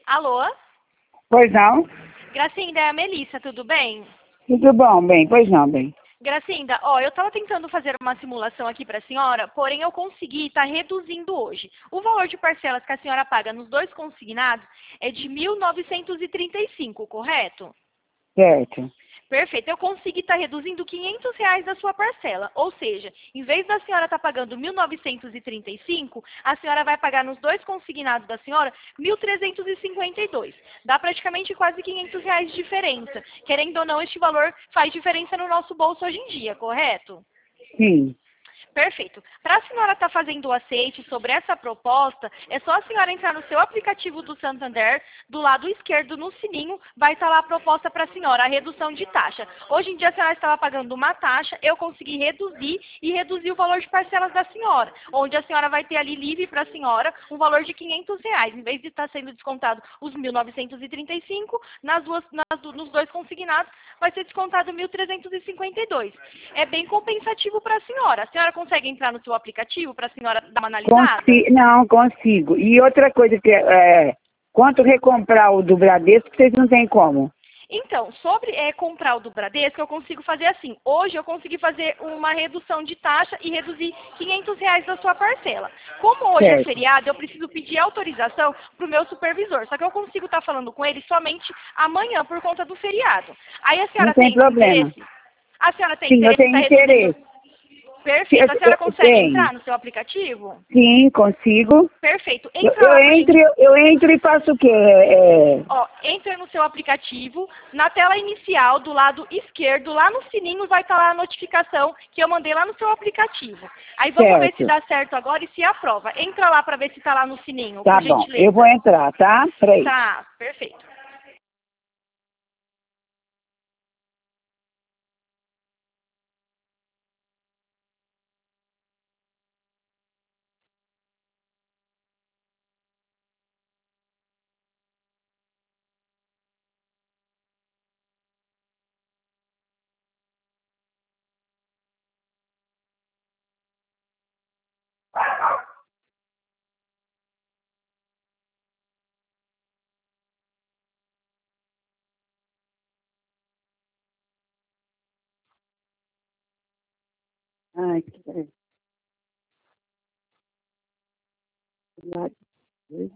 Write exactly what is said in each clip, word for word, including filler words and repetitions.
Alô? Pois não? Gracinda, é a Melissa, tudo bem? Tudo bom, bem? Pois não, bem. Gracinda, ó, eu estava tentando fazer uma simulação aqui para a senhora, porém eu consegui estar reduzindo hoje. O valor de parcelas que a senhora paga nos dois consignados é de mil novecentos e trinta e cinco, correto? Certo. Perfeito, eu consegui estar reduzindo quinhentos reais da sua parcela, ou seja, em vez da senhora estar pagando mil novecentos e trinta e cinco, a senhora vai pagar nos dois consignados da senhora mil trezentos e cinquenta e dois. Dá praticamente quase quinhentos reais de diferença. Querendo ou não, este valor faz diferença no nosso bolso hoje em dia, correto? Sim. Perfeito. Para a senhora estar fazendo o aceite sobre essa proposta, é só a senhora entrar no seu aplicativo do Santander, do lado esquerdo no sininho, vai estar lá a proposta para a senhora, a redução de taxa. Hoje em dia a senhora estava pagando uma taxa, eu consegui reduzir e reduzir o valor de parcelas da senhora, onde a senhora vai ter ali livre para a senhora um valor de quinhentos reais, em vez de estar sendo descontado os mil novecentos e trinta e cinco, nas duas, nas, nos dois consignados vai ser descontado mil trezentos e cinquenta e dois. É bem compensativo para a senhora. A senhora consegue entrar no seu aplicativo para a senhora dar uma analisada? Consi não, consigo. E outra coisa que é, quanto recomprar o do Bradesco, vocês não tem como. Então, sobre é, comprar o do Bradesco, eu consigo fazer assim. Hoje eu consegui fazer uma redução de taxa e reduzir quinhentos reais da sua parcela. Como hoje é Certo. feriado, eu preciso pedir autorização para o meu supervisor. Só que eu consigo estar falando com ele somente amanhã por conta do feriado. Aí a senhora Não tem tem problema. interesse? A senhora tem Sim, eu interesse em tenho estar reduzindo? interesse. Perfeito. A Eu, senhora eu consegue tenho. entrar no seu aplicativo? Sim, consigo. Perfeito. Eu, Entra eu lá pra entro, gente. eu entro e faço o quê? É, Ó, entra no seu aplicativo, na tela inicial, do lado esquerdo, lá no sininho vai estar lá a notificação que eu mandei lá no seu aplicativo. Aí vamos ver se certo. dá certo agora e se aprova. Entra lá para ver se está lá no sininho, Tá por bom. Eu gentileza. vou entrar, tá? Peraí. Tá, perfeito. Ai, que peraí. Lá, dois,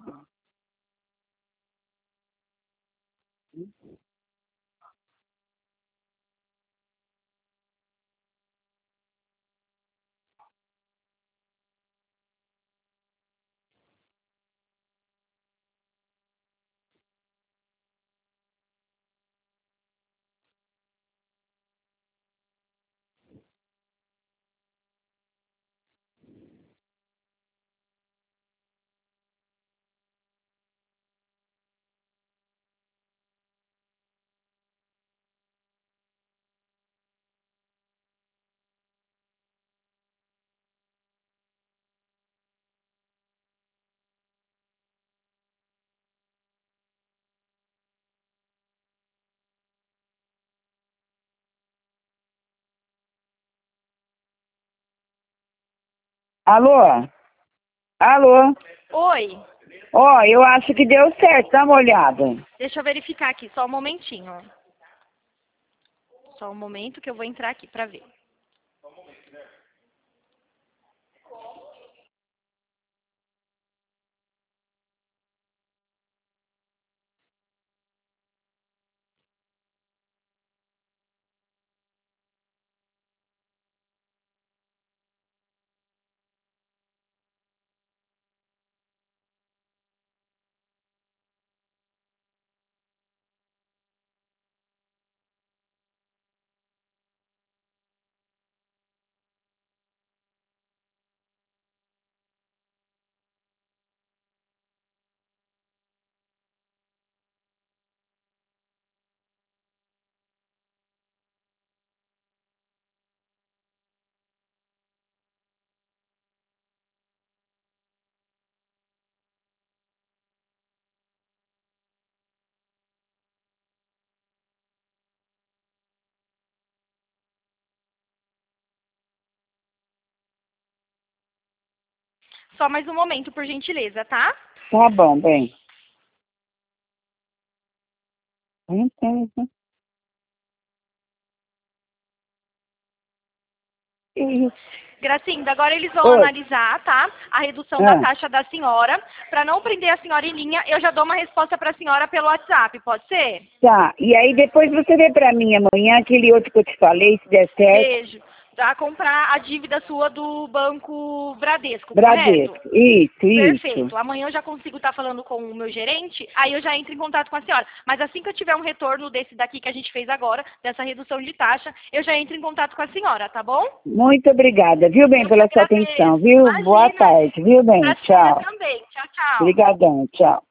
Alô? Alô? Oi, Ó, eu acho que deu certo, dá uma olhada. deixa eu verificar aqui, só um momentinho. Só um momento que eu vou entrar aqui para ver. Só mais um momento, por gentileza, tá? Tá bom, bem. Entendo. Isso. Gracinda, agora eles vão Oi. analisar, tá? A redução Ah. da taxa da senhora. Para não prender a senhora em linha, eu já dou uma resposta para a senhora pelo WhatsApp, pode ser? Tá, e aí depois você vê pra mim amanhã aquele outro que eu te falei, se der certo. Beijo. Pra comprar a dívida sua do Banco Bradesco, Bradesco. correto? Isso, Perfeito. isso. Amanhã eu já consigo estar falando com o meu gerente, aí eu já entro em contato com a senhora. Mas assim que eu tiver um retorno desse daqui que a gente fez agora, dessa redução de taxa, eu já entro em contato com a senhora, tá bom? Muito obrigada, viu bem, Eu pela que sua agradeço. atenção, viu? Boa Imagina. tarde, viu bem? Pra senhora Tchau. também. Tchau, tchau. Obrigadão, tchau.